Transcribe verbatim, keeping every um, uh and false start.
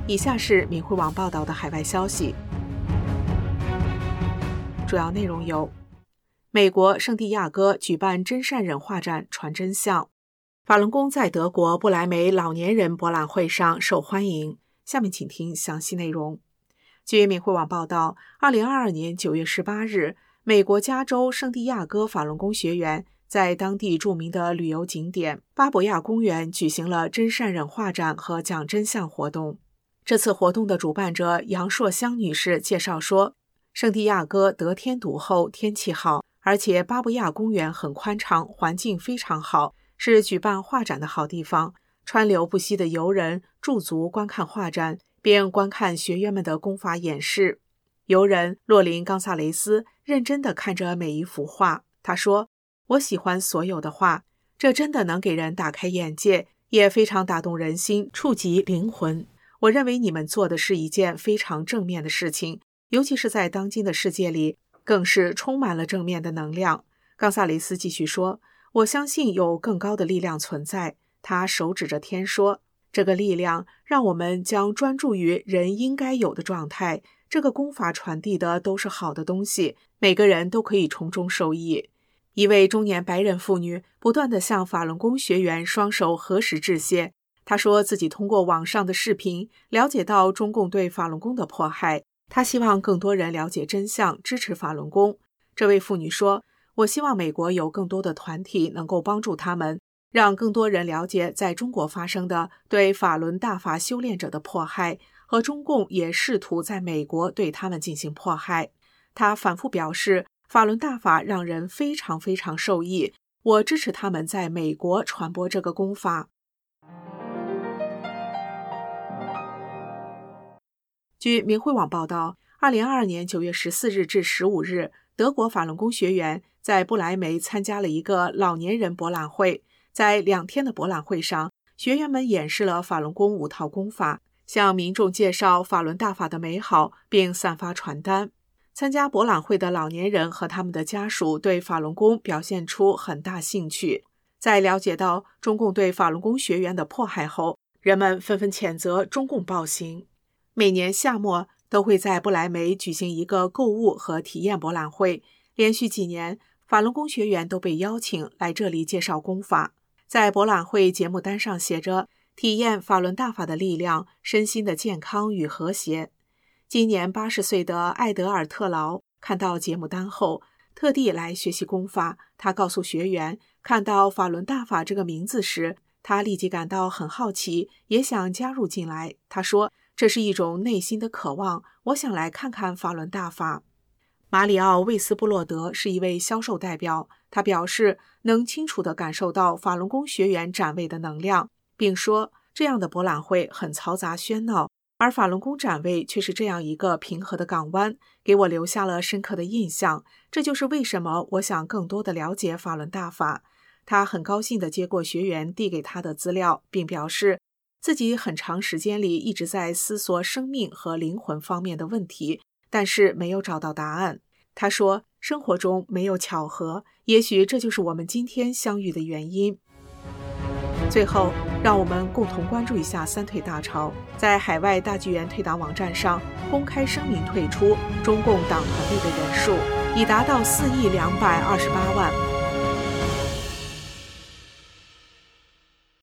以下是明慧网报道的海外消息，主要内容有：美国圣地亚哥举办真善忍画展传真相，法轮功在德国不来梅老年人博览会上受欢迎。下面请听详细内容。据明慧网报道，二零二二年九月十八日，美国加州圣地亚哥法轮功学员在当地著名的旅游景点巴博亚公园举行了真善忍画展和讲真相活动。这次活动的主办者杨硕香女士介绍说，圣地亚哥得天独厚，天气好，而且巴博亚公园很宽敞，环境非常好，是举办画展的好地方。川流不息的游人驻足观看画展，并观看学员们的功法演示。游人洛林·冈萨雷斯认真地看着每一幅画，他说：“我喜欢所有的画，这真的能给人打开眼界，也非常打动人心，触及灵魂。我认为你们做的是一件非常正面的事情，尤其是在当今的世界里，更是充满了正面的能量。”冈萨雷斯继续说：“我相信有更高的力量存在。”他手指着天说：“这个力量让我们将专注于人应该有的状态。这个功法传递的都是好的东西，每个人都可以从中受益。”一位中年白人妇女不断地向法轮功学员双手合十致谢。她说自己通过网上的视频了解到中共对法轮功的迫害，她希望更多人了解真相，支持法轮功。这位妇女说：“我希望美国有更多的团体能够帮助他们，让更多人了解在中国发生的对法轮大法修炼者的迫害，和中共也试图在美国对他们进行迫害。”他反复表示，法轮大法让人非常非常受益，我支持他们在美国传播这个功法。据明慧网报道，二零二二年九月十四日至十五日，德国法轮功学员在不来梅参加了一个老年人博览会。在两天的博览会上，学员们演示了法轮功五套功法，向民众介绍法轮大法的美好，并散发传单。参加博览会的老年人和他们的家属对法轮功表现出很大兴趣。在了解到中共对法轮功学员的迫害后，人们纷纷谴责中共暴行。每年夏末都会在不来梅举行一个购物和体验博览会，连续几年，法轮功学员都被邀请来这里介绍功法。在博览会节目单上写着体验法轮大法的力量，身心的健康与和谐。今年八十岁的艾德尔特劳看到节目单后，特地来学习功法。他告诉学员，看到法轮大法这个名字时，他立即感到很好奇，也想加入进来。他说，这是一种内心的渴望，我想来看看法轮大法。马里奥·魏斯布洛德是一位销售代表，他表示能清楚地感受到法轮功学员展位的能量，并说这样的博览会很嘈杂喧闹，而法轮功展位却是这样一个平和的港湾，给我留下了深刻的印象。这就是为什么我想更多地了解法轮大法。他很高兴地接过学员递给他的资料，并表示自己很长时间里一直在思索生命和灵魂方面的问题，但是没有找到答案。他说，生活中没有巧合，也许这就是我们今天相遇的原因。最后，让我们共同关注一下三退大潮。在海外大纪元退党网站上公开声明退出中共党团队的人数已达到四亿两百二十八万。